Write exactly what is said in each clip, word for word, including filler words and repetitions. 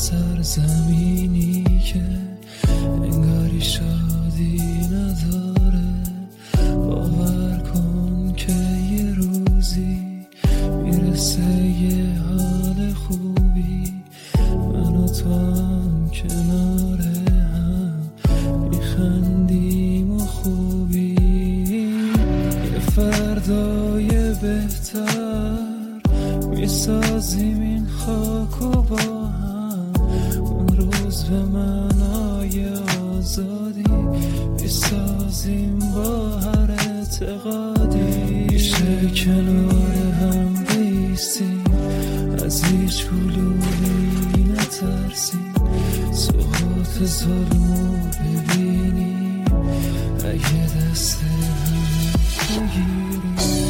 سرزمینی که انگاری شادی نداره. باور کن که یه روزی میرسه یه حال خوبی، من و تو هم کنار هم میخندیم و خوبی. یه فردای بهتر میسازیم این خاک و با هم. اون روز به معنای آزادی میسازیم با هر اعتقادی. میشه کنار هم بیستیم، از هیچ گلولی نترسیم، سقوط ظلمو ببینیم، اگه دست هم بگیریم.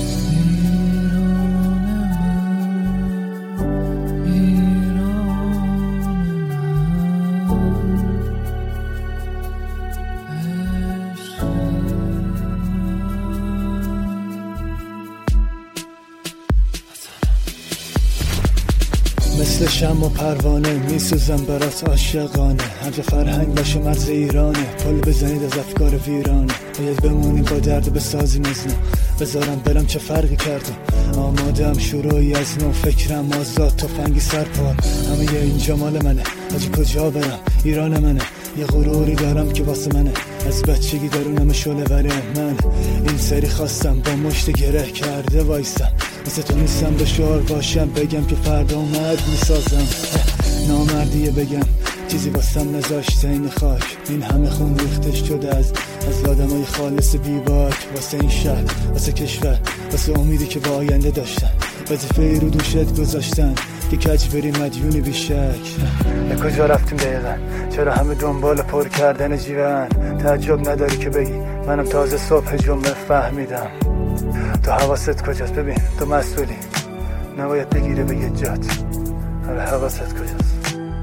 مثل شم و پروانه میسوزم برات عاشقانه. همجا فرهنگ باشه مرز ایرانه، پل بزنید از افکار ویرانه. باید بمونیم با درد بسازیم از نو، بذارم برم چه فرقی کرده. آمادم شروعی از نو، فکرم آزاد تفنگی سر پا. همه یه اینجا مال منه، حاجی کجا برم ایران منه. یه غروری دارم که واسه منه، از بچگی درونم شعله وره. من این سری خواستم با مشت گره کرده وایسم، مثل تو نیستم به شعار باشم بگم که فردا اومد میسازم. نامردیه بگم چیزی واسم نذاشته این خاک، این همه خون ریختش شده از از آدمای خالص بیباک. واسه این شهر، واسه کشور، واسه امیدی که با آینده داشتن، وظیفه رو دوشت گذاشتن که کج بری مدیونی بیشک. به کجا رفتیم دقیقا؟ چرا همه دنبال پر کردن جیون؟ تعجب نداری که بگی منم تازه صبح جمعه فهمیدم. تو حواست کجاست؟ ببین تو مسئولی، نباید بگیره بگه جات. آره حواست کجاست؟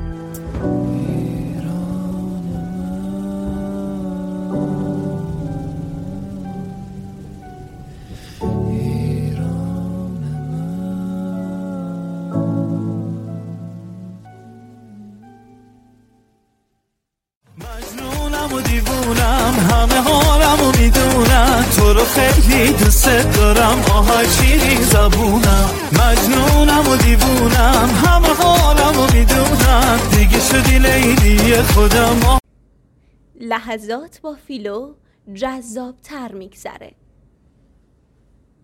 مجنونم و دیوونم، همه حالم و میدونم، تو رو خیلی دوست دارم، آهای شیرین زبونم. مجنونم و دیوونم، همه حالم و میدونم، دیگه شدی لیلی خودم. لحظات با فیلو جذاب تر میگذره.